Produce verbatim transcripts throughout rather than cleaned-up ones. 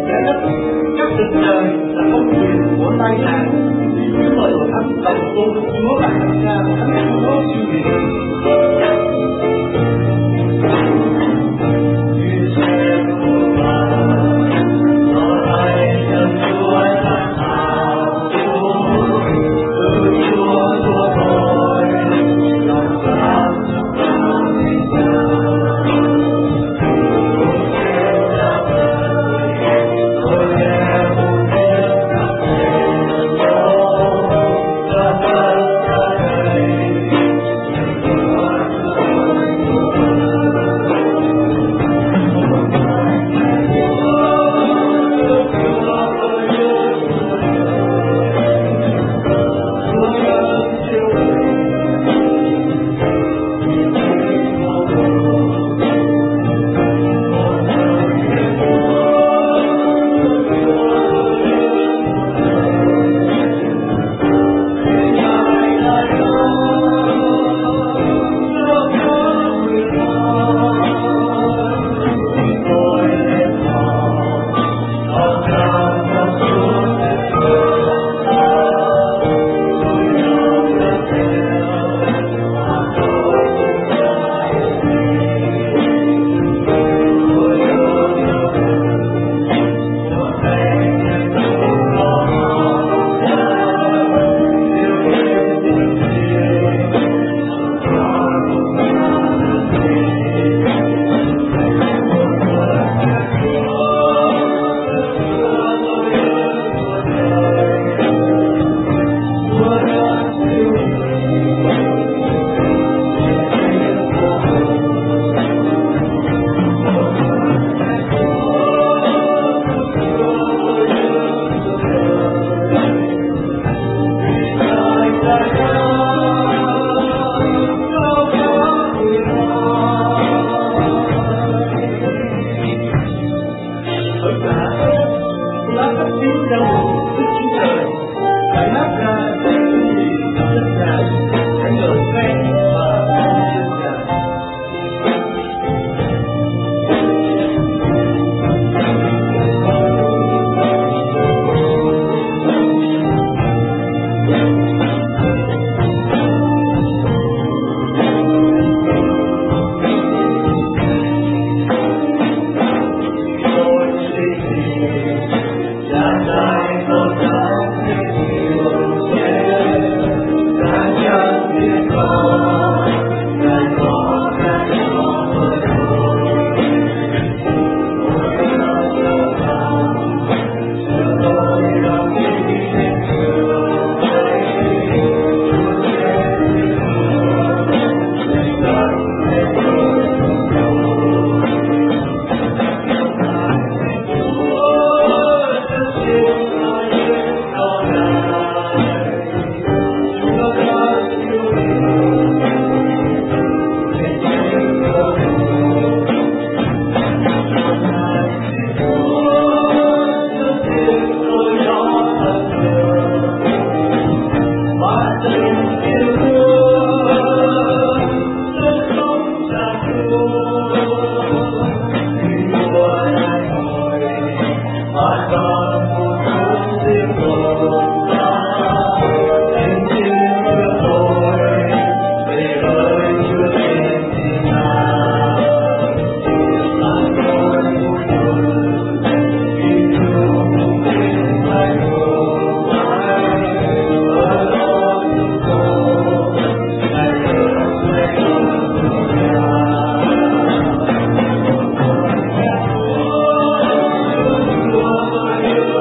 giải thích các tình trời là công việc của tay nàng, thì Chúa mời hội thánh đồng tôn Chúa và Thánh Cha và Thánh Chúa siêu việt. Hallelujah.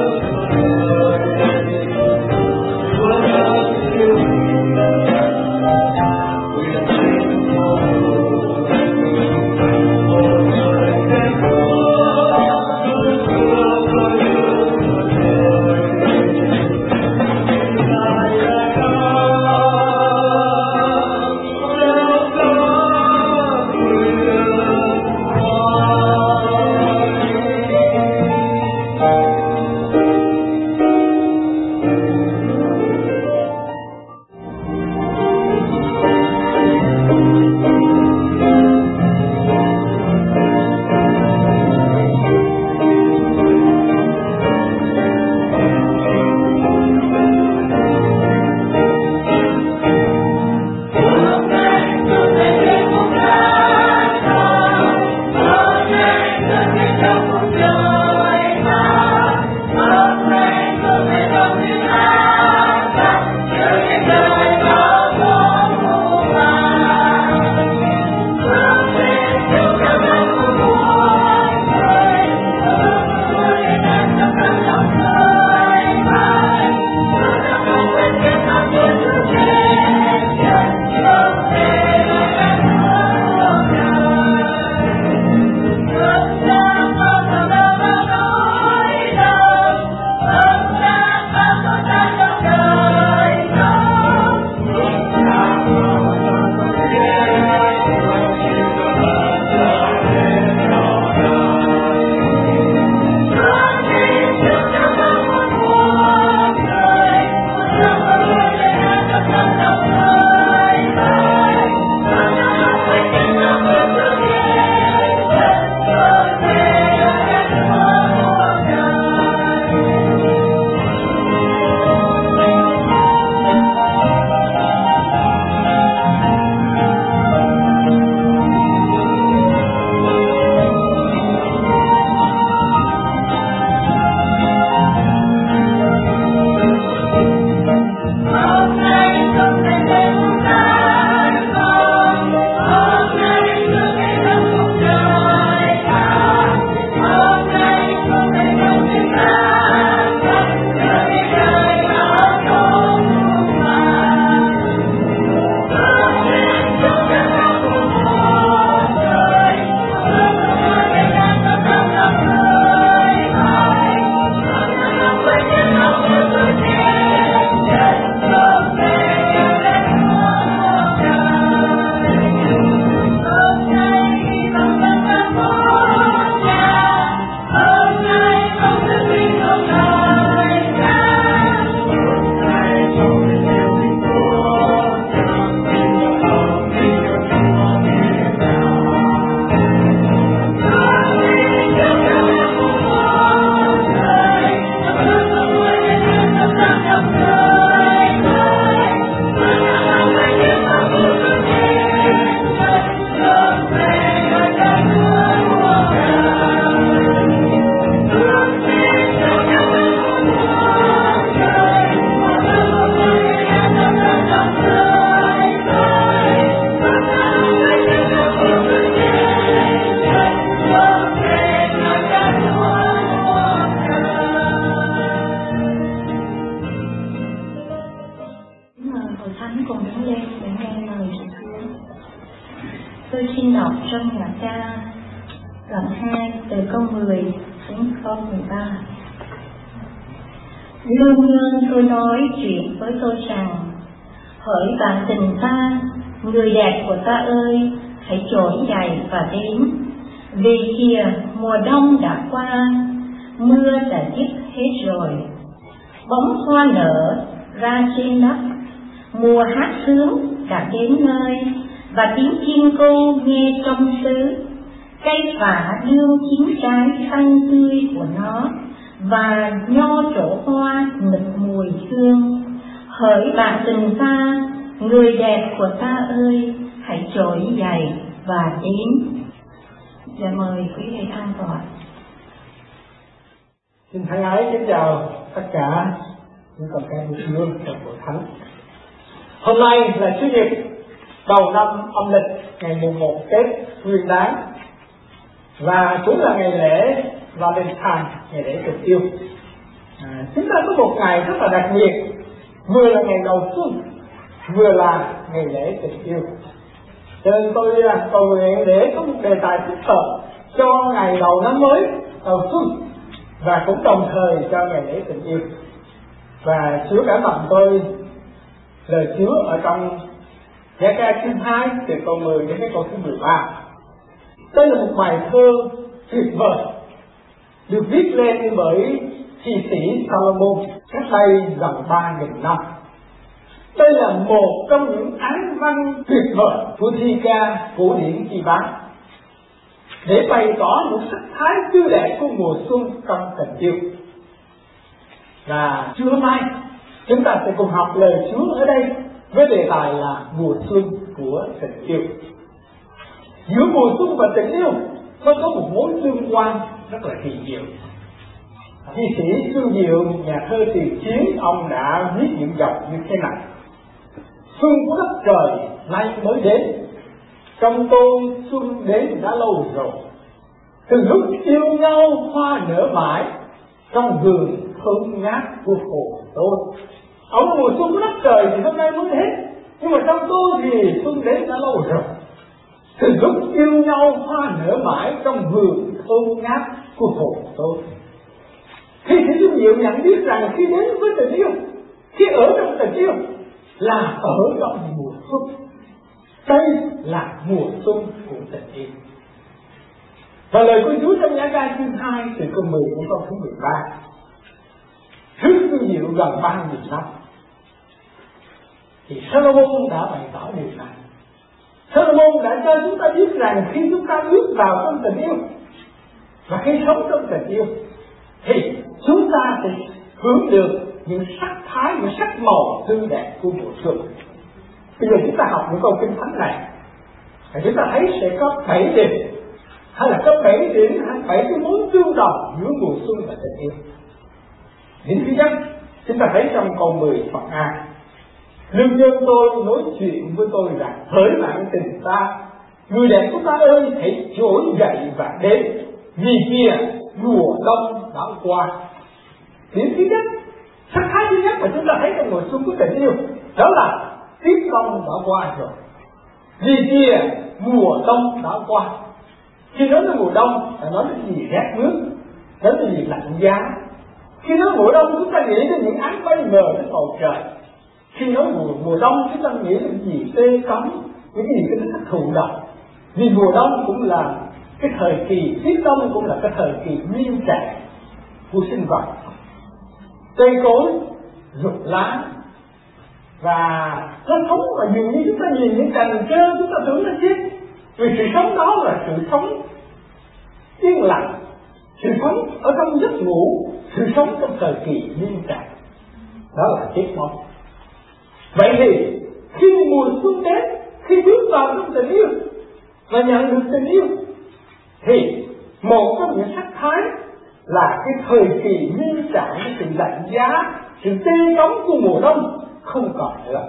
trong nhà Cha. Đoạn hai từ câu mười đến câu mười ba. Luôn luôn tôi nói chuyện với tôi rằng: hỡi bạn tình ta, người đẹp của ta ơi, hãy trỗi dậy và đến. Vì kìa mùa đông đã qua, mưa đã dứt hết rồi, bóng hoa nở ra trên đất, mùa hát sướng đã đến nơi, và tiếng chim câu nghe trong xứ. Cây phả đương chín trái xanh tươi của nó, và nho trổ hoa nực mùi hương. Hỡi bạn tình ta, người đẹp của ta ơi, hãy trỗi dậy và đến. Dạ mời quý thầy an tọa. Xin thân ái kính chào tất cả những con cái của Chúa trong hội thánh. Hôm nay là Chủ nhật đầu năm âm lịch, ngày mùng một Tết Nguyên Đán, và cũng là ngày lễ Valentine, ngày lễ tình yêu. À, chúng ta có một ngày rất là đặc biệt, vừa là ngày đầu xuân, vừa là ngày lễ tình yêu. Cho nên tôi là cầu nguyện để có một đề tài thích hợp cho ngày đầu năm mới, đầu xuân, và cũng đồng thời cho ngày lễ tình yêu. Và Chúa cảm động tôi lời Chúa ở trong Gia ca chương hai từ câu mười đến cái câu thứ mười ba. Đây là một bài thơ tuyệt vời, được viết lên bởi thi sĩ Salomon cách đây gần ba nghìn năm. Đây là một trong những áng văn tuyệt vời của thi ca cổ điển kỳ bán, để bày tỏ một sắc thái tươi đẹp của mùa xuân trong tình yêu. Và trưa nay chúng ta sẽ cùng học lời Chúa ở đây với đề tài là mùa xuân của tình yêu. Giữa mùa xuân và tình yêu nó có một mối tương quan rất là kỳ diệu. Thi sĩ Xuân Diệu, nhà thơ tiền chiến, ông đã viết những dòng như thế này: xuân của đất trời nay mới đến, trong tôi xuân đến đã lâu rồi. Từ lúc yêu nhau hoa nở mãi, trong vườn thơm ngát của hồn tôi. Ở mùa xuân của đất trời thì hôm nay mới đến, nhưng mà trong tôi thì xuân đến đã lâu rồi. Từ lúc yêu nhau hoa nở mãi, trong vườn thơm ngát của hồn tôi. Khi sĩ Xuân Diệu nhận biết rằng khi đến với tình yêu, khi ở trong tình yêu là ở trong mùa xuân. Đây là mùa xuân của tình yêu. Và lời của Chúa trong Gia ca chương hai từ câu mười đến câu thứ mười ba. Trước Xuân Diệu gần ba nghìn năm thì Salomon đã bày tỏ điều này. Salomon đã cho chúng ta biết rằng khi chúng ta bước vào trong tình yêu và khi sống trong tình yêu thì chúng ta sẽ hưởng được những sắc thái, những sắc màu tươi đẹp của mùa xuân. Bây giờ chúng ta học những câu kinh thánh này, và chúng ta thấy sẽ có bảy điểm, hay là có bảy điểm, hay bảy cái mối tương đồng giữa mùa xuân và tình yêu. Điểm thứ nhất, chúng ta thấy trong câu mười phần A: lương nhân tôi nói chuyện với tôi rằng: hỡi bạn tình ta, người đẹp của ta ơi, hãy trỗi dậy và đến. Vì kia mùa đông đã qua. Điểm thứ nhất, sắc thái thứ nhất mà chúng ta thấy trong mùa xuân của tình yêu, đó là tiết đông đã qua rồi. Vì kia mùa đông đã qua. Khi nói đến mùa đông là nói đến gì rét mướt, nói đến gì lạnh giá. Khi nói mùa đông chúng ta nghĩ đến những áng bay mờ trên bầu trời. Khi nói mùa mùa đông chúng ta nghĩ đến gì tê cống, những gì cái thất thụ động. Vì mùa đông cũng là cái thời kỳ, tiết đông cũng là cái thời kỳ nguyên trạng của sinh vật. Cây cối rụng lá và nó sống, và dường như chúng ta nhìn những cành trơ chúng ta tưởng nó chết, vì sự sống đó là sự sống yên lặng, sự sống ở trong giấc ngủ, sự sống trong thời kỳ nguyên trạng, đó là chết mất. Vậy thì khi mùa xuân đến, khi bước vào trong tình yêu và nhận được tình yêu, thì một trong những sắc thái là cái thời kỳ nguyên trạng, cái sự lạnh giá, sự tê cống của mùa đông không còn nữa.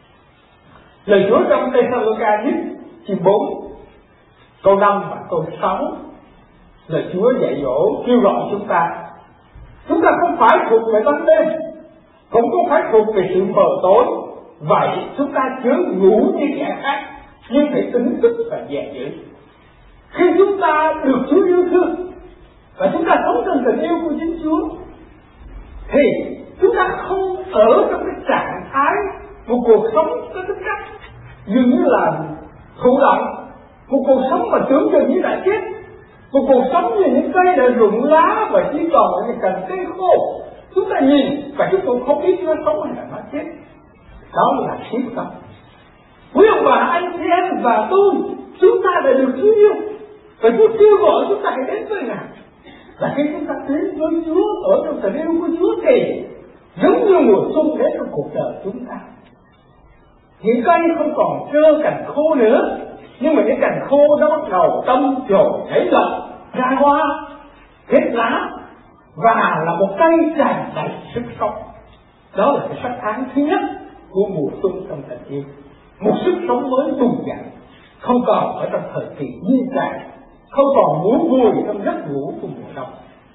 Lời Chúa trong Thê-sa-lô-ca nhất chương bốn câu năm và câu sáu, lời Chúa dạy dỗ kêu gọi chúng ta: chúng ta không phải thuộc về ban đêm, cũng không phải thuộc về sự mờ tối. Vậy chúng ta chớ ngủ như kẻ khác, nhưng phải tỉnh thức và dè giữ. Khi chúng ta được Chúa yêu thương và chúng ta sống trong tình yêu của chính Chúa, thì chúng ta không ở trong cái trạng thái một cuộc sống có tính cách dường như là thụ động, một cuộc sống mà tưởng chừng như đã chết, một cuộc sống như những cây đã rụng lá và chỉ còn những cành cây khô. Chúng ta nhìn và chúng tôi không biết nó sống hay là nó chết. Đó là kiếp sống. Quý ông bà, anh chị em và tôi, chúng ta đã được Chúa yêu và Chúa kêu gọi chúng ta hãy đến với Ngài. Và khi chúng ta đến với Chúa, ở trong tình yêu của Chúa thì giống như mùa xuân đến trong cuộc đời chúng ta. Những cây không còn trơ cành khô nữa, nhưng mà những cành khô đó bắt đầu tâm trồi nảy lộc, ra hoa, kết lá và là một cây tràn đầy sức sống. Đó là cái sắc thái thứ nhất của mùa xuân trong tình yêu. Một sức sống mới bùng dậy, không còn ở trong thời kỳ nhiên trạng, không còn ngủ vùi trong giấc ngủ của mùa đông.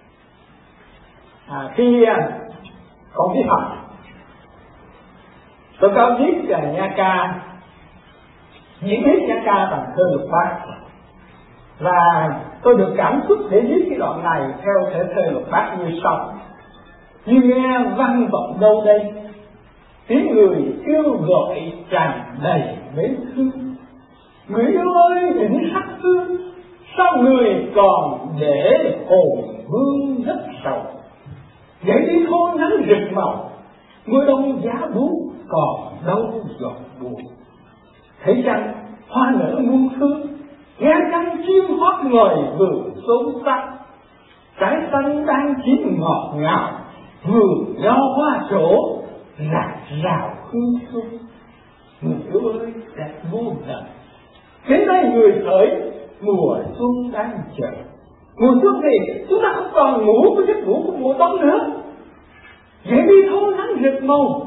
À, khi còn đi học, tôi có viết về Nha Ca, diễn viết Nha Ca bằng thơ lục bát, và tôi được cảm xúc để viết cái đoạn này theo thể thơ lục bát như sau: như nghe vang vọng đâu đây, tiếng người kêu gọi tràn đầy mến thương. Người yêu ơi những sắc hương, sao người còn để hồn hương rất sầu. Vậy đi thôi nắng rực màu, mưa đông giá buốt còn đâu giọt buồn. Thấy chăng hoa nở muôn phương, nghe chăng chim hót ngời vườn xôn xao. Trái xanh đang chín ngọt ngào, vườn nho hoa trổ rạc rào hương xuân. Người yêu ơi đẹp vô tận, đến đây người khởi mùa xuân đang chờ. Mùa xuân thì chúng ta không còn ngủ với giấc ngủ của mùa đông nữa. Vậy đi thôi nắng rực màu,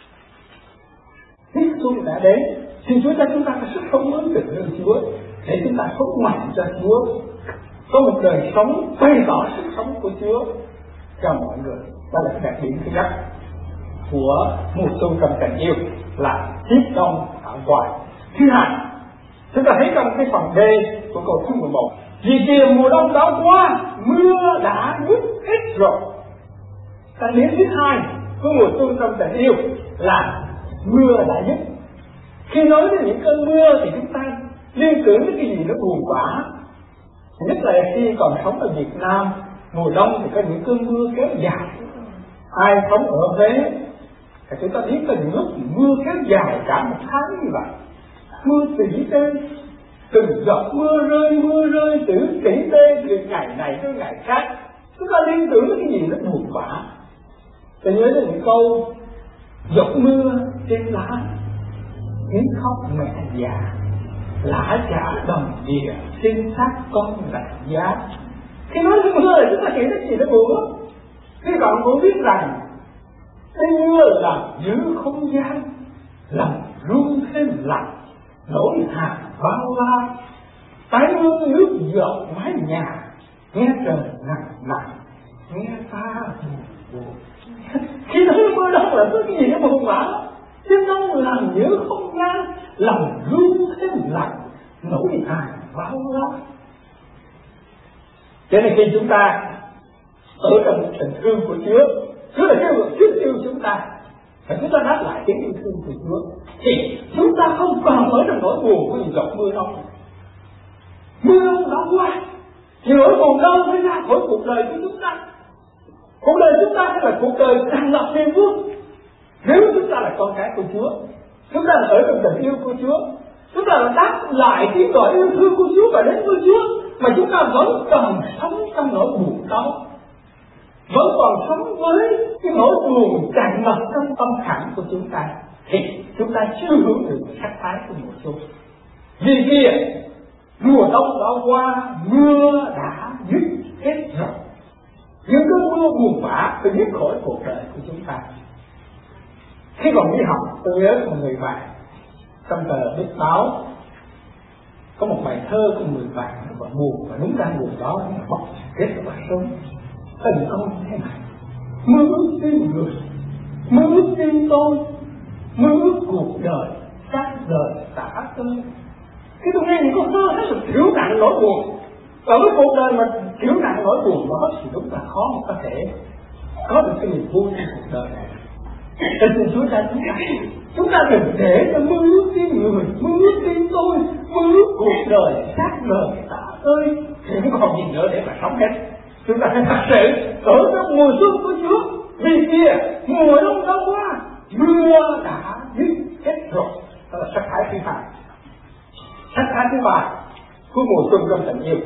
tiết xuân đã đến, thì chúng ta chúng ta có sức sống mới từ nơi Chúa để chúng ta sống mạnh cho Chúa, có một đời sống bày tỏ sức sống của Chúa cho mọi người. Đó là đặc điểm thứ nhất của mùa xuân trong tình yêu, là tiết đông thảo hoài. Thứ hai, chúng ta thấy trong cái phần D của câu thứ mười một: vì kìa mùa đông đã qua, mưa đã ngớt hết rồi. Đặc điểm thứ hai của mùa xuân trong tình yêu là mưa đã dứt. Khi nói đến những cơn mưa thì chúng ta liên tưởng đến cái gì nó buồn bã. Nhất là khi còn sống ở Việt Nam, mùa đông thì có những cơn mưa kéo dài. Ai sống ở Huế thì chúng ta biết có những lúc mưa kéo dài cả một tháng như vậy. Mưa tỉ tê, từng giọt mưa rơi, mưa rơi từ tỉ tê từ ngày này tới ngày khác. Chúng ta liên tưởng đến cái gì nó buồn bã. Tôi nhớ đến những câu: giọt mưa trên lá, tiếng khóc mẹ già, lã chả đồng địa xin xác con lạnh giá. Khi nói đến mưa là chúng ta nghĩ đến gì nó buồn lắm. Hy vọng cũng biết rằng cái mưa làm giữ không gian, làm rung thêm lạnh, nỗi hàn bao la. Tái mưa nước giọt mái nhà, nghe trời nặng nặng, nghe ta buồn buồn. Khi nói mưa đông là có cái gì nó buồn bã. Tiếng đông làm nhớ không gian, lòng rung thêm lạnh, nỗi hàn bao la. Cho nên khi chúng ta ở trong tình thương của Chúa, Chúa là kêu gọi Chúa yêu chúng ta, và chúng ta đáp lại tiếng yêu thương của Chúa, thì chúng ta không còn ở trong nỗi buồn của những giọt mưa đông. Mưa đông đã qua, thì nỗi buồn đâu mới ra khỏi cuộc đời của chúng ta. Cuộc đời chúng ta sẽ là cuộc đời tràn ngập niềm vui. Nếu chúng ta là con cái của Chúa, chúng ta là ở trong tình yêu của Chúa, chúng ta là đáp lại tiếng gọi yêu thương của Chúa và đến với Chúa, mà chúng ta vẫn còn sống trong nỗi buồn đó, vẫn còn sống với cái nỗi buồn tràn ngập trong tâm khảm của chúng ta, thì chúng ta chưa hưởng được sắc thái của mùa xuân. Vì kia mùa đông đã qua, mưa đã dứt hết rồi. Những cơn mưa buồn bã phải dứt khỏi cuộc đời của chúng ta. Khi còn đi học, tôi nhớ một người bạn trong tờ viết báo có một bài thơ của người bạn và buồn, và đúng ra buồn đó nó bọc kết của bài sống tình con thế này: mơ ước tim người, mơ ước tim tôi, mơ ước cuộc đời các đời tả tơi. Khi tôi nghe những câu thơ rất là chịu nặng nỗi buồn, và với cuộc đời mà chịu nặng nỗi buồn đó thì đúng là khó mà có thể có được cái niềm vui trong cuộc đời này. Cho nên Chúa cha chúng ta, chúng ta đừng để cho mơ ước tiếng người, mơ ước tiếng tôi, mơ ước cuộc đời sát lời tạ ơi, thì không còn gì nữa để mà sống hết. Chúng ta phải thật sự ở trong mùa xuân của Chúa, vì kia mùa đông đã qua, mưa đã dứt hết rồi. Đó là sắc thái thứ hai. Sắc thái thứ ba của mùa xuân trong tình yêu,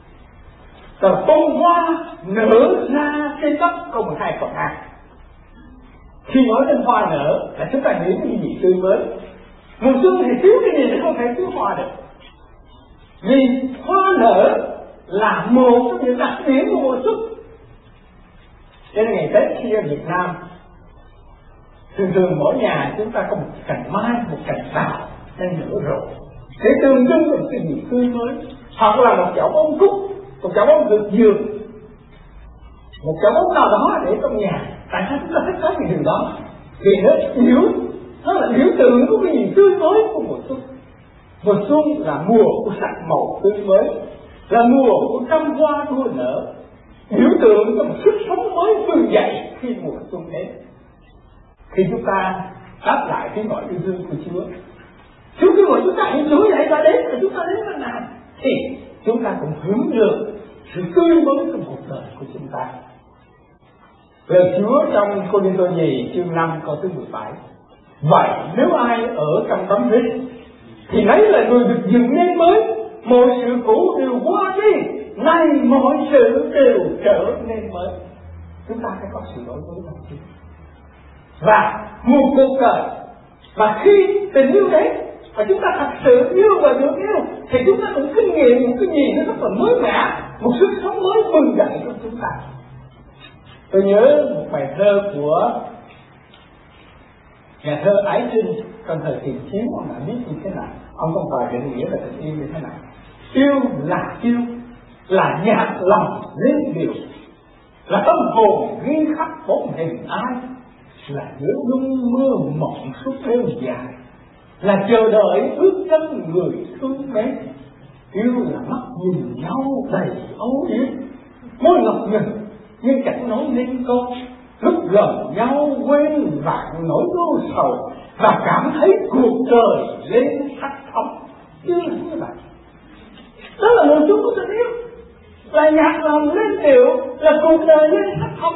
đó là bông hoa nở ra trên đất. Câu mười hai phần hai. Khi nói đến hoa nở là chúng ta nghĩ cái gì tươi mới. Mùa xuân thì thiếu cái gì để không thể thiếu hoa được. Vì hoa nở là một trong những đặc điểm của mùa xuân. Cho nên ngày Tết khi ở Việt Nam, thường thường mỗi nhà chúng ta có một cành mai, một cành đào đang nở rộ để tượng trưng cho một cái gì tươi mới. Hoặc là một chậu bông cúc, một chậu bông dược dược, một chậu bông nào đó để trong nhà. Tại sao chúng ta thích có cái điều đó? Vì nó biểu, nó là biểu tượng của cái gì tươi mới của mùa xuân. Mùa xuân là mùa của sắc màu tươi mới, là mùa của trăm hoa đua nở, biểu tượng cho một sức sống mới vươn dậy khi mùa xuân đến. Khi chúng ta đáp lại tiếng gọi yêu thương của Chúa, Chúa kêu gọi chúng ta hãy trỗi dậy và đến, và chúng ta đến lần nào thì chúng ta cũng hưởng được sự tươi mới trong cuộc đời của chúng ta. Lời Chúa trong Cô-rinh-tô nhì chương năm câu thứ mười bảy: vậy nếu ai ở trong tấm Christ thì nấy là người được dựng nên mới, mọi sự cũ đều qua đi, nay mọi sự đều trở nên mới. Chúng ta phải có sự đổi mới trong Chúa. Và một cuộc đời, và khi tình yêu đến và chúng ta thật sự yêu và được yêu, thì chúng ta cũng kinh nghiệm một cái gì nó rất là mới mẻ, một sức sống mới bừng dậy trong chúng ta. Tôi nhớ một bài thơ của nhà thơ Ái Trinh trong thời tiền chiến. Ông đã biết như thế nào, ông có bài định nghĩa về tình yêu như thế nào: yêu là yêu, là nhạc lòng lên điều, là tâm hồn ghi khắc bóng hình ai, là nhớ nhung mưa mộng suốt đêm dài, là chờ đợi ước chân người thương mến. Yêu là mắt nhìn nhau đầy âu yếm, môi ngọc ngừng nhưng chẳng nói nên câu, lúc gần nhau quên vạn nỗi đau sầu, và cảm thấy cuộc đời lên sắc thống. Yêu là như vậy. Đó là mùa xuân của tình yêu, là nhạc lòng lên điệu, là cuộc đời lên sắc thống.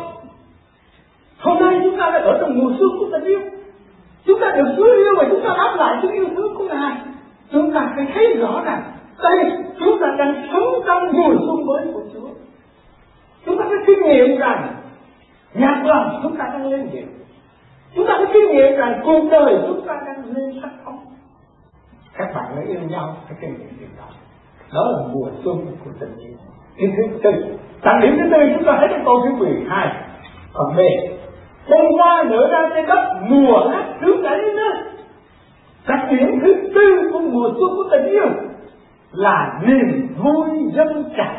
Hôm nay chúng ta đã ở trong mùa xuân của tình yêu, chúng ta được Chúa yêu và chúng ta đáp lại sự yêu thương của Ngài. Chúng ta phải thấy rõ rằng đây chúng ta đang sống trong mùa xuân mới của Chúa. Chúng ta phải kinh nghiệm rằng nhạc lòng chúng ta đang lên điệu. Chúng ta phải kinh nghiệm rằng cuộc đời chúng ta đang lên sắc thống. Các bạn đã yêu nhau phải kinh nghiệm điều đó. Đó là mùa xuân của tình yêu. Điều thứ tư, đặc điểm thứ tư chúng ta thấy trong câu thứ mười hai. Còn B, bông hoa nở ra trên đất, mùa hát sướng đã đến nơi. Đặc điểm thứ tư của mùa xuân của tình yêu là niềm vui dâng tràn.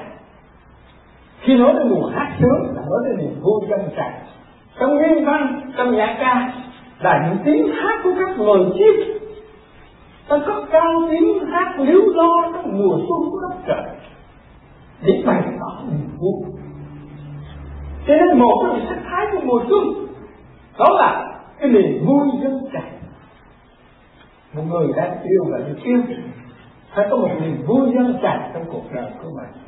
Khi nói đến mùa hát sướng là nói đến niềm vui dâng tràn. Trong nguyên văn, trong nhạc ca là những tiếng hát của các loài chim, ta có cao tiếng hát líu lo trong mùa xuân của đất trời để bày tỏ niềm vui. Cho nên một trong những sắc thái của mùa xuân đó là cái niềm vui dâng tràn. Một người đang yêu và được yêu phải có một niềm vui dâng tràn trong cuộc đời của mình.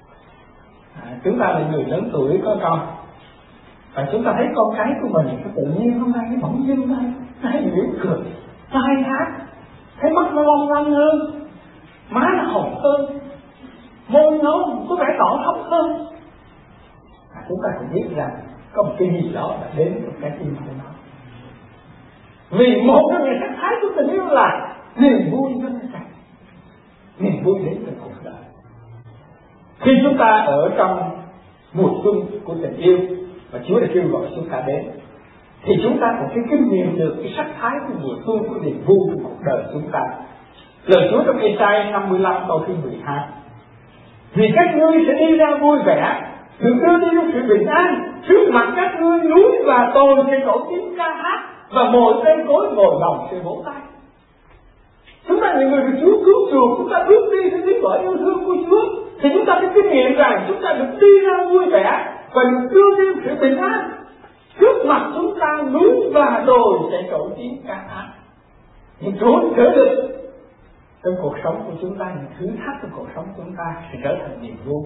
À, chúng ta là người lớn tuổi có con, và chúng ta thấy con cái của mình nó tự nhiên hôm nay nó bỗng dưng đây, nó hay mỉm cười, nó hay hát, thấy mắt nó long lanh hơn, má nó hồng hơn, môi nó có vẻ đỏ thắm hơn. À, chúng ta cũng biết rằng có một cái gì đó đã đến trong cái tim của nó. Vì một trong những sắc thái của tình yêu là niềm vui dâng tràn, niềm vui đến từ cuộc đời. Khi chúng ta ở trong mùa xuân của tình yêu và Chúa đã kêu gọi chúng ta đến, thì chúng ta cũng phải kinh nghiệm được cái sắc thái của mùa xuân của niềm vui của cuộc đời chúng ta. Lời Chúa trong Ê-sai năm mươi lăm câu thứ mười hai: vì các ngươi sẽ đi ra vui vẻ, được đưa đi trong sự bình an, trước mặt các ngươi núi và đồi sẽ nổi tiếng ca hát, và mọi cây cối ngồi lòng sẽ vỗ tay. Chúng ta là người được Chúa cứu chuộc, chúng ta bước đi theo tiếng gọi yêu thương của Chúa, thì chúng ta phải kinh nghiệm rằng chúng ta được đi ra vui vẻ và được đưa đến sự bình an. Trước mặt chúng ta núi và đồi sẽ trỗi tiếng ca hát. Nhưng Chúa chở được trong cuộc sống của chúng ta, những thử thách trong cuộc sống của chúng ta sẽ trở thành niềm vui.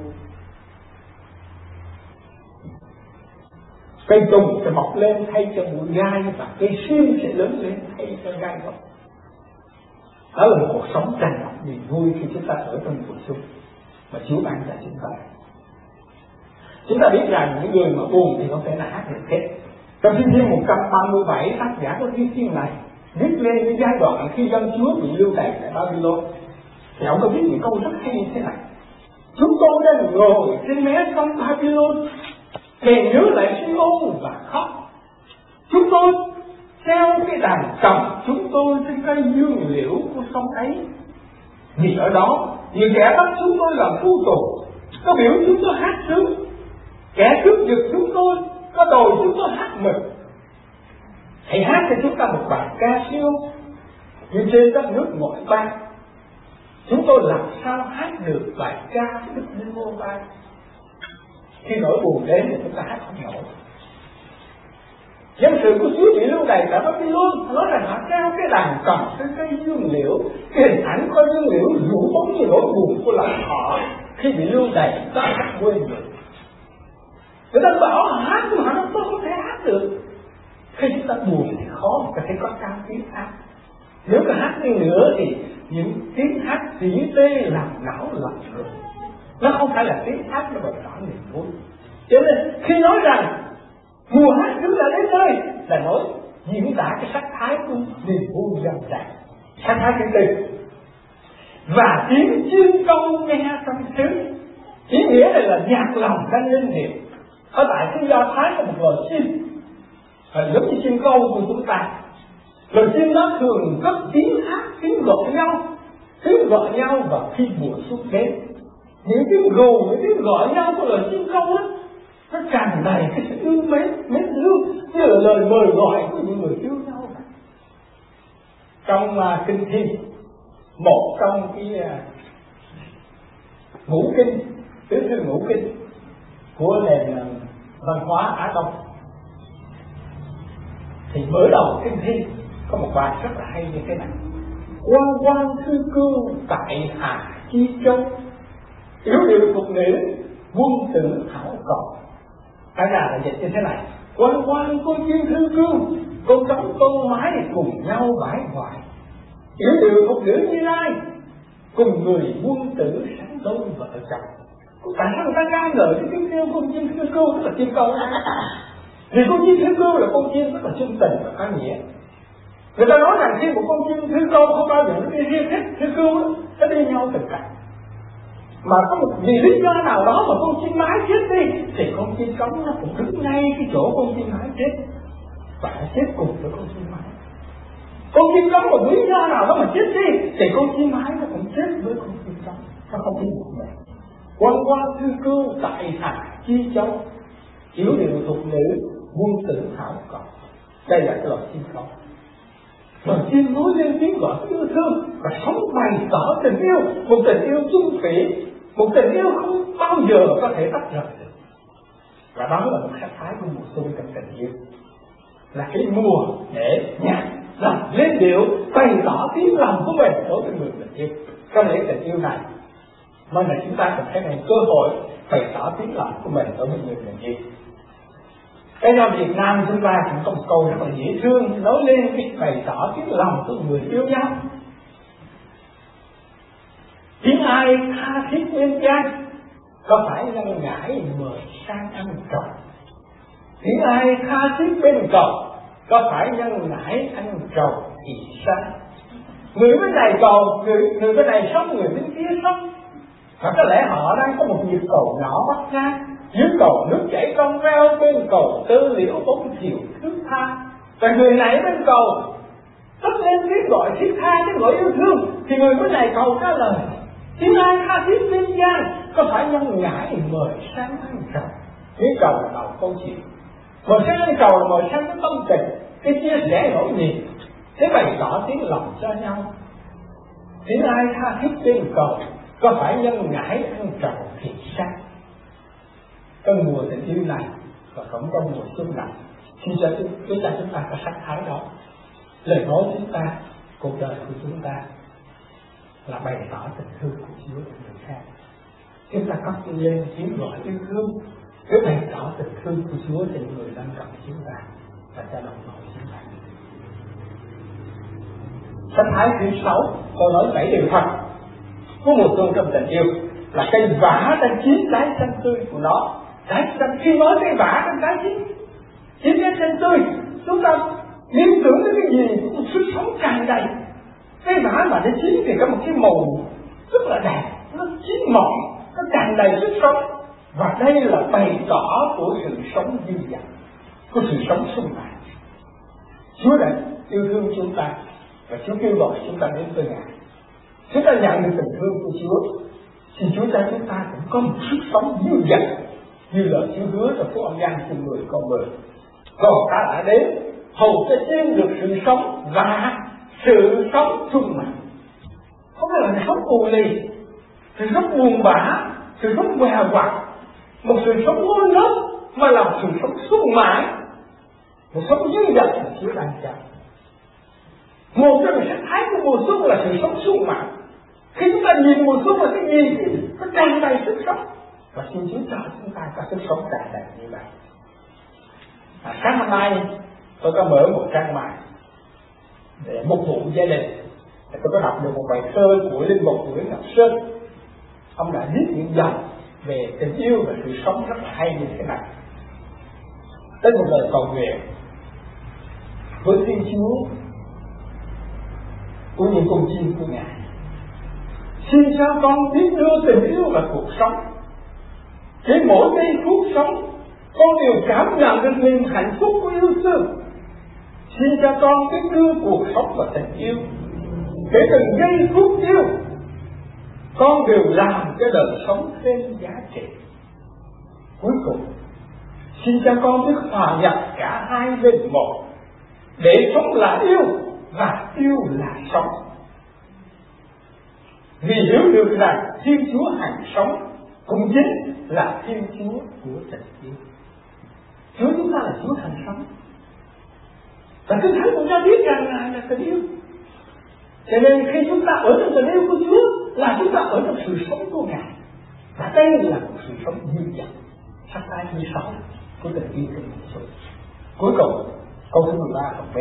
Cây tùng sẽ mọc lên thay cho bụi gai, và cây sim sẽ lớn lên thay cho gai góc. Đó là một cuộc sống tràn ngập niềm vui khi chúng ta ở trong cuộc sống mà Chúa ban cho chúng ta. Chúng ta biết rằng những người mà buồn thì không thể nào hát được hết. Trong Thi Thiên một trăm ba mươi bảy, tác giả của Thi Thiên này viết lên cái giai đoạn khi dân Chúa bị lưu đày tại Babylon. Thì ông có viết những câu rất hay như thế này: chúng tôi đang ngồi trên mé sông Babylon, kề nhớ lại Sion và khóc. Chúng tôi treo cái đàn cầm chúng tôi trên cây dương liễu của sông ấy, vì ở đó nhiều kẻ bắt chúng tôi làm phu tù, có biểu chúng tôi hát sướng, kẻ cướp giật chúng tôi, có đòi chúng tôi hát mừng. Hãy hát cho chúng ta một bài ca siêu như trên đất nước ngoại bang. Chúng tôi làm sao hát được bài ca Đức Linh Mô Ba? Khi nỗi buồn đến thì chúng ta hát không nổi. Dân sự của Chúa bị lưu đày tại Babylon, nói rằng họ treo cái đàn cầm trên cây dương liễu, cái hình ảnh coi dương liễu rủ bóng như nỗi buồn của lòng họ khi bị lưu đày, ta hát quên được. Người ta bảo họ hát nhưng mà họ không thể hát được. Khi chúng ta buồn thì khó mà có thể có cao tiếng hát. Nếu có hát đi nữa thì những tiếng hát tỉ tê làm não lạnh rồi. Nó không phải là tiếng hát nó bày tỏ niềm vui. Cho nên khi nói rằng mùa hát chúng ta đến nơi là nói diễn tả cái sắc thái của niềm vui dần tràn, sắc thái cái từ và tiếng chim câu nghe trong xứ. Ý nghĩa này là nhạc lòng thanh linh hiệp. Ở tại cái Do Thái có một loài chim giống như chim câu của chúng ta. Loài chim đó thường cất tiếng hát, tiếng gọi nhau, tiếng gọi nhau vào khi mùa xuân đến. Những tiếng gù, những tiếng gọi nhau của loài chim câu đó, nó tràn đầy cái sự yêu mến, mến thương, như là lời mời gọi của những người yêu nhau. Trong uh, kinh thi, một trong cái uh, ngũ kinh, tứ thư ngũ kinh của nền uh, văn hóa Á Đông, thì mở đầu kinh thi có một bài rất là hay như thế này: quan quan thư cưu tại Hà Chi Châu, yếu điệu thuộc nữ quân tử thảo cầu. Cái ra là dịch như thế này: quan quan cô chim thư cưu, con trống con mái cùng nhau bãi hoài, yếu điệu thuộc nữ như lai, cùng người quân tử sáng đôi vợ chồng. Tại sao người ta ca ngợi cái tiếng kêu con chim thư cưu, tức là chim câu? Vì con chim thư cưu là con chim rất là trung tình và có nghĩa. Người ta nói rằng khi một con chim thư câu không bao giờ nó đi riêng hết, thư cưu nó đi nhau từng cạnh. Mà có một vì lý do nào đó mà con chim mái chết đi, thì con chim trống nó cũng đứng ngay cái chỗ con chim mái chết và nó chết cùng với con chim mái. Con chim trống một lý do nào đó mà chết đi, thì con chim mái nó cũng chết với con chim trống, nó không đi một mình. Quan quan thư cưu tại Hà Chi Châu, yếu điệu thuộc nữ quân tử thảo cầu. Đây là cái loại chim câu. Loài chim nói lên tiếng gọi yêu thương và sống bày tỏ tình yêu, một tình yêu chung thủy, một tình yêu không bao giờ có thể tách rời được. Và đó là một sắc thái của mùa xuân trong tình yêu, là cái mùa để nhạc làm lên điệu bày tỏ tiếng lòng của mình đối với người tình yêu. Có lẽ tình yêu này mới là chúng ta cần thấy này cơ hội bày tỏ tiếng lòng của mình đối với người tình yêu. Cái trong Việt Nam chúng ta cũng có một câu rất là dễ thương nói lên cái bày tỏ tiếng lòng của người yêu nhau: tiếng ai tha thiết bên trai, có phải ngăn ngãi mời sang ăn trầu. Tiếng ai tha thiết bên cầu, có phải ngăn ngãi ăn trầu thì sao. Người bên này cầu, người, người bên này sống, người bên kia sống. Và có lẽ họ đang có một nhịp cầu nhỏ bắt ra. Dưới cầu nước chảy trong veo, bên cầu tơ liễu bóng chiều thước tha. Và người này bên cầu tất lên tiếng gọi thiết tha, tiếng gọi yêu thương, thì người bên này cầu trả lời: tiếng ai tha thiết bên gian, có phải nhân ngãi mời sang ăn trầu. Cái cầu là đầu câu chuyện, mời sang ăn trầu là mời sang cái tâm tình, cái chia sẻ nỗi niềm, cái bày tỏ tiếng lòng cho nhau. Tiếng ai tha thiết trên cầu, có phải nhân ngãi ăn trầu thiệt sắc. Trong mùa tình yêu này và cũng trong mùa xuân này, xin cho chúng ta chúng ta có sắc thái đó. Lời nói chúng ta, cuộc đời của chúng ta là bày tỏ tình thương của Chúa cho người khác. Chúng ta cất lên tiếng gọi yêu thương, cứ bày tỏ tình thương của Chúa cho người lân cận chúng ta và cho đồng đội chúng ta. Sắc thái thứ sáu, tôi nói bảy điều thật của mùa xuân trong tình yêu là cây vả đang chín trái xanh tươi của nó. Trái xanh, khi nói cây vả trong trái chín, chín trái xanh tươi, chúng ta liên tưởng đến cái gì cũng sức sống tràn đầy. Cây vả mà nó chín thì có một cái màu rất là đẹp, nó chín mọng, nó tràn đầy sức sống. Và đây là bày tỏ của sự sống dư dật, của sự sống sung mãn. Chúa đã yêu thương chúng ta và Chúa kêu gọi chúng ta đến với Ngài. Chúng ta nhận được tình thương của Chúa, thì Chúa cho chúng ta cũng có một sức sống dư dật như lời Chúa hứa trong Phúc Âm Giăng chương mười câu mười. Còn ta đã đến hầu cho chiên được sự sống và sự sống sung mãn. Không phải là sống ù lì, sự sống buồn bã, sự sống què quặt, một sự sống ngon lắm, mà là một sự sống sung mãn, một sống dư dật mà Chúa đang cho. Một trong những sắc thái của mùa xuân là sự sống sung mãn. Khi chúng ta nhìn mùa xuân là cái gì thì nó tràn đầy sức sống, và xin Chúa cho chúng ta có sức sống tràn đầy như vậy. À, sáng hôm nay tôi có mở một trang mạng để phục vụ gia đình. Tôi có đọc được một bài thơ của linh mục Nguyễn Ngọc Sơn. Ông đã viết những dòng về tình yêu và sự sống rất là hay như thế này. Tới một lời cầu nguyện với Thiên Chúa của những con chim của Ngài. Xin cho con biết đưa tình yêu và cuộc sống. Trên mỗi giây phút sống, con đều cảm nhận được niềm hạnh phúc của yêu thương. Xin cho con biết đưa cuộc sống và tình yêu. Để từng giây phút yêu, con đều làm cho đời sống thêm giá trị. Cuối cùng, xin cho con biết hòa nhập cả hai bên một, để sống là yêu và yêu là sống. Vì hiểu được rằng Thiên Chúa hằng sống cũng chính là Thiên Chúa của tình yêu. Chúa chúng ta là Chúa hằng sống, và Kinh Thánh cũng cho biết rằng Ngài là tình yêu. Cho nên khi chúng ta ở trong tình yêu của Chúa là chúng ta ở trong sự sống của Ngài, và đây là một sự sống dư dật, sắc thái thứ sáu của tình yêu của Chúa. Cuối cùng câu thứ mười ba phần B: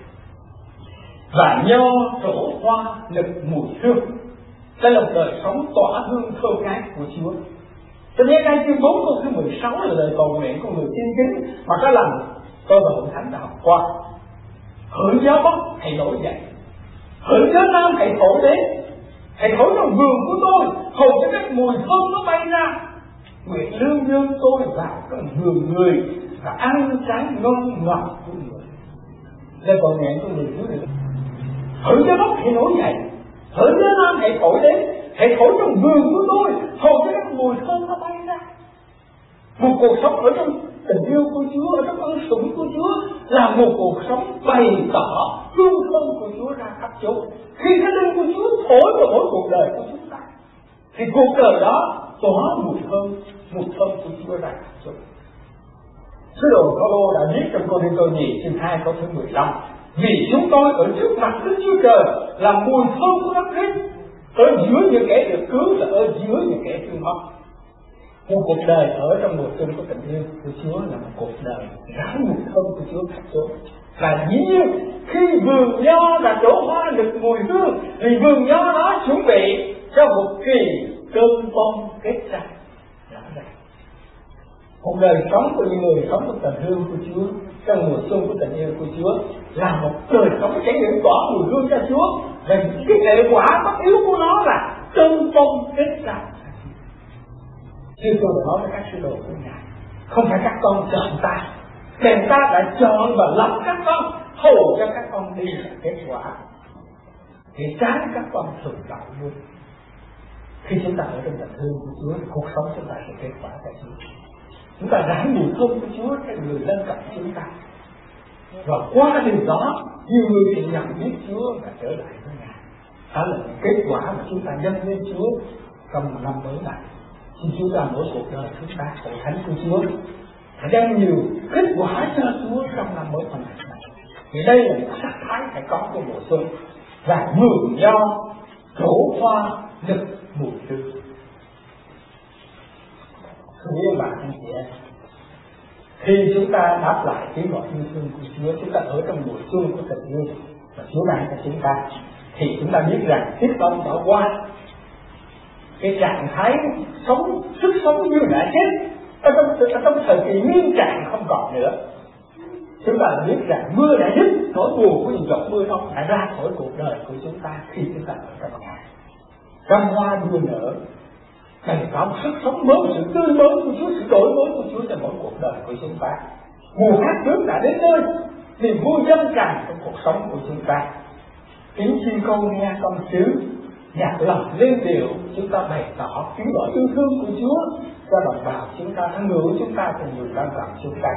và nho trổ hoa nực mùi hương. Đây là một đời sống tỏa hương thơ ngát của Chúa. Cho nên đây chương bốn câu thứ mười sáu là lời cầu nguyện của người tiên kính mà có lần tôi và Hội Thánh đã học qua. Hỡi gió bắc hãy nổi dậy, hỡi gió nam hãy thổi đến, hãy thổi trong vườn của tôi, hầu cho các mùi thơm nó bay ra. Nguyện lương dương tôi vào trong vườn người và ăn trái ngon ngọt của người. Lời cầu nguyện của người Chúa được. Hỡi gió bắc hãy nổi dậy, hỡi gió nam hãy thổi đến, hãy thổi trong vườn của tôi, hầu cho các mùi thơm nó bay ra. Một cuộc sống ở trong tình yêu của Chúa, ở trong ân sủng của Chúa là một cuộc sống bày tỏ hương thơm của Chúa ra khắp chỗ. Khi cái linh của Chúa thổi vào mỗi cuộc đời của chúng ta, thì cuộc đời đó tỏa mùi thơm, mùi thơm của Chúa ra khắp chỗ. Sứ đồ Phaolô đã viết trong Cô-rinh-tô nhì chương hai câu thứ mười lăm: vì chúng tôi ở trước mặt Đức Chúa Trời là mùi thơm của Đấng Christ, ở giữa những kẻ được cứu và ở giữa những kẻ thương mất. Một cuộc đời ở trong mùa xuân của tình yêu của Chúa là một cuộc đời rải mùi thơm của Chúa khắp chỗ. Và dĩ nhiên khi vườn nho đã trổ hoa được mùi hương, thì vườn nho đó chuẩn bị cho một kỳ cơn bông kết ra. Rõ ràng một đời sống của những người sống trong tình hương của Chúa, trong mùa xuân của tình yêu của Chúa là một đời sống trải nghiệm tỏa mùi hương cho Chúa. Và cái hệ quả bất yếu của nó là cơn bông kết ra. Như tôi đã nói với các sư đồ của Ngài, không phải các con chọn ta, đền ta đã chọn và lập các con, hầu cho các con đi là kết quả, thì trái các con thường tạo luôn. Khi chúng ta ở trong tình thương của Chúa, thì cuộc sống chúng ta sẽ kết quả tại Chúa. Chúng ta rải mùi thơm của Chúa cho người lân cận chúng ta, và qua điều đó nhiều người thì nhận biết Chúa và trở lại với Ngài. Đó là kết quả mà chúng ta dâng lên Chúa trong năm mới này. Xin Chúa ra mỗi cuộc đời chúng ta hội thánh của Chúa phải đem nhiều kết quả cho Chúa trong năm mới này. Vì đây là một sắc thái phải có của mùa xuân và mường nho trổ hoa nực mùa tươi. Thưa quý bạn anh chị em, khi chúng ta đáp lại tiếng gọi yêu thương của Chúa, chúng ta ở trong mùa xuân của tình yêu và Chúa ban cho chúng ta, thì chúng ta biết rằng tiếp tâm bỏ qua cái trạng thái sống sức sống như đã chết ở trong, ở trong thời kỳ nguyên trạng không còn nữa. Chúng ta biết rằng mưa đã dứt, nỗi buồn của những giọt mưa đó đã ra khỏi cuộc đời của chúng ta khi chúng ta ở trong Ngài. Trăm hoa đua nở, bày tỏ sức sống mới, sự tươi mới của Chúa, sự đổi mới của Chúa trong mỗi cuộc đời của chúng ta. Mùa hát nước đã đến nơi, niềm vui dâng tràn trong cuộc sống của chúng ta. Tiếng chim câu nghe con sứ, nhạc lòng lên điệu, chúng ta bày tỏ tiếng gọi yêu thương của Chúa cho đồng bào chúng ta, thân hữu chúng ta cùng người quan trọng chúng ta.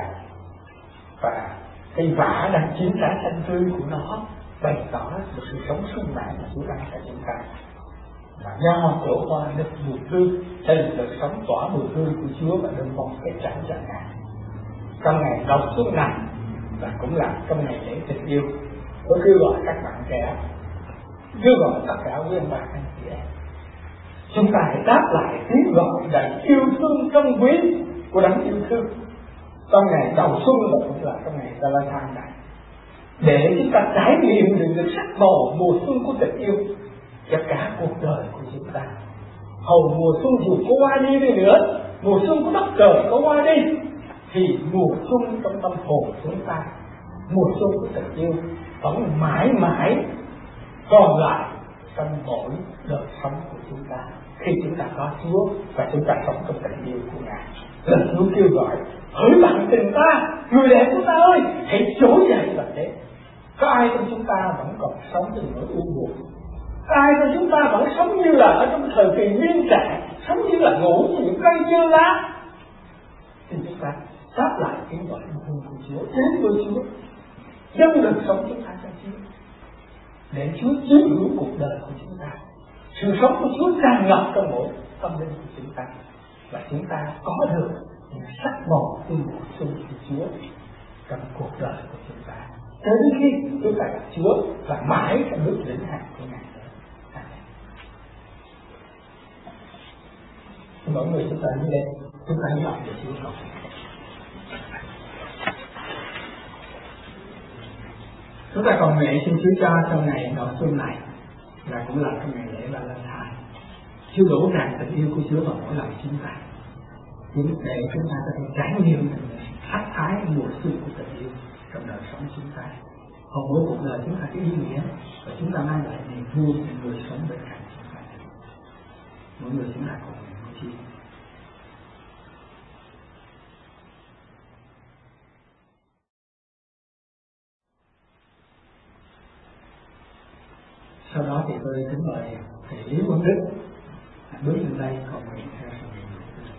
Và cây vả đang chín lá xanh tươi của nó bày tỏ một sự sống sung mãn mà Chúa ban cho chúng ta. Và nho trổ hoa nực mùi tươi, đây là đời sống tỏa mùi tươi của Chúa và đơn mong kết trải cho Ngài. Trong ngày đầu xuân này và cũng là trong ngày lễ tình yêu, tôi kêu gọi các bạn trẻ, kêu gọi tất cả quý ông bà anh chị em, chúng ta hãy đáp lại tiếng gọi đầy yêu thương trong quý của đấng yêu thương trong ngày đầu xuân và cũng là trong ngày Valentine này, để chúng ta trải nghiệm được được sắc màu mùa xuân của tình yêu cho cả cuộc đời của chúng ta. Hầu mùa xuân dù có qua đi đi nữa, mùa xuân của đất trời có qua đi, thì mùa xuân trong tâm hồn chúng ta, mùa xuân của tình yêu vẫn mãi mãi còn lại trong mỗi đời sống của chúng ta khi chúng ta có Chúa và chúng ta sống trong tình yêu của Ngài. Lần Chúa kêu gọi: hỡi bạn tình ta, người đẹp của ta ơi, hãy trỗi dậy và thế. Có ai trong chúng ta vẫn còn sống trong nỗi u buồn? Ai trong chúng ta vẫn sống như là ở trong thời kỳ nguyên trạng, sống như là ngủ như những cây dơ lá? Thì chúng ta đáp lại tiếng gọi yêu thương của Chúa, đến với Chúa, dâng đời sống chúng ta cho Chúa, để Chúa chiếm hữu cuộc đời của chúng ta. Sự sống của Chúa tràn ngập trong mỗi tâm linh của chúng ta, và chúng ta có được những sắc màu của mùa xuân của Chúa trong cuộc đời của chúng ta, cho đến khi chúng ta gặp Chúa và mãi trong nước vĩnh hằng của Ngài. Mỗi người chúng ta như đây, chúng ta hy vọng về Chúa không? Chúng ta cầu nguyện xin Chúa cho trong ngày đầu xuân này và cũng là trong ngày lễ Valentine, Chúa đổ tràn tình yêu của Chúa vào mỗi lòng chúng ta, để chúng ta có thể trải nghiệm sắc thái mùa xuân của tình yêu trong đời sống chúng ta. Còn mỗi cuộc đời chúng ta có ý nghĩa và chúng ta mang lại niềm vui cho người sống bên cạnh chúng ta. Mỗi người chúng ta cầu nguyện của Chúa. Sau đó thì tôi kính mời thầy Lý Quang Đức bước lên đây cầu nguyện theo sự nguyện của Chúa.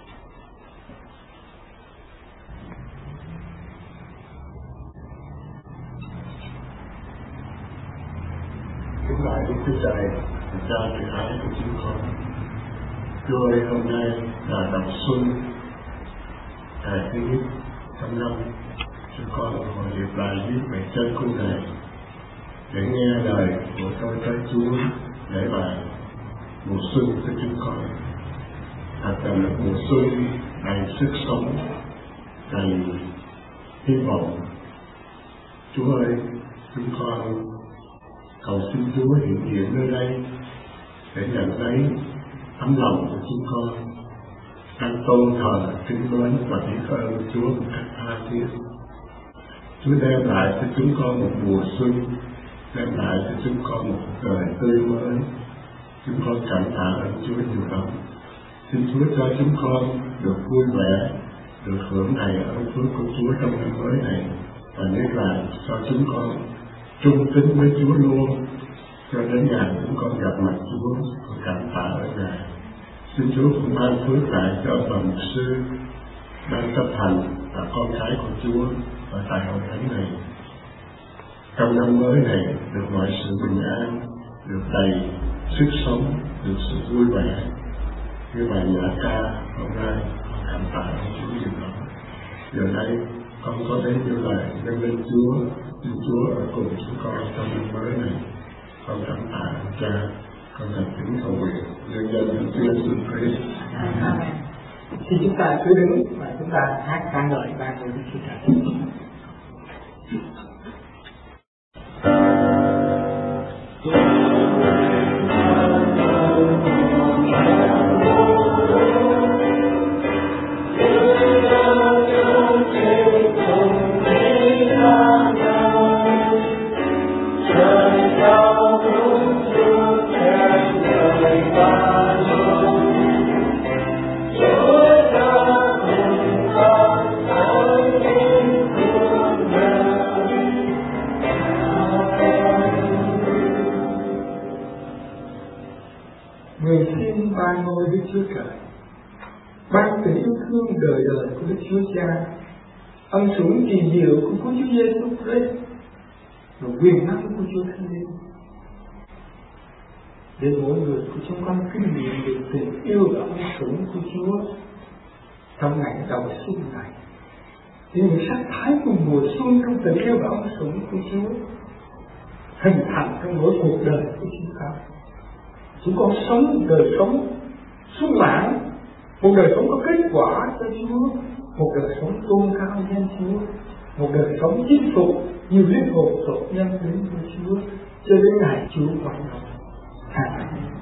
Kính lạy Đức Chúa Trời, Cha Thượng Ái của chúng con. Chúa ơi, hôm nay là đầu xuân, ngày thứ nhất trong năm, chúng con hồi điệp lại với mẹ chân của Ngài để nghe lời của tôi tới Chúa để bài mùa xuân cho chúng con. Thật là một mùa xuân đầy sức sống, đầy hy vọng. Chúa ơi, chúng con cầu xin Chúa hiện diện nơi đây để nhận lấy tấm lòng của chúng con, đang tôn thờ kính mến và biết ơn Chúa một cách tha thiết. Chúa đem lại cho chúng con một mùa xuân, đem lại cho chúng con một đời tươi mới. Chúng con cảm tạ ơn Chúa nhiều lắm. Xin Chúa cho chúng con được vui vẻ, được hưởng đầy ơn phước của Chúa trong năm mới này, và nhất là cho chúng con trung tín với Chúa luôn, cho đến ngày chúng con gặp mặt Chúa. Con cảm tạ ơn Ngài. Xin Chúa cũng ban phước lại cho toàn mục sư đang chấp hành là con cái của Chúa ở tại hội thánh này. Trong năm mới này được mọi sự bình an, được đầy sức sống, được sự vui vẻ. Như bài nhã ca hôm nay cảm tạ Chúa điều đó. Giờ đây con có đến như lời dâng lên Chúa, xin Chúa ở cùng chúng con trong năm mới này. Con cảm tạ Cha, con thành kính cầu nguyện nhân danh Đức Chúa Giêsu Christ. Amen. Thì chúng ta cứ đứng và chúng ta hát ca ngợi ba người Đức Chúa Trời. Người xin ban ngôi Đức Chúa Trời, ban tình yêu thương đời đời của Đức Chúa Cha, ân sủng kỳ diệu của Chúa Giêsu Christ và quyền năng của Chúa Thánh Linh, để mỗi người của chúng con kinh nghiệm được tình yêu và ân sủng của Chúa trong ngày đầu xuân này, để những sắc thái của mùa xuân trong tình yêu và ân sủng của Chúa hình thành trong mỗi cuộc đời của chúng ta. Chúng con sống một đời sống sung mãn, một đời sống có kết quả cho Chúa, một đời sống tôn cao danh Chúa, một đời sống chinh phục nhiều linh hồn tội nhân đến với Chúa cho đến ngày Chúa quay đầu. Amen.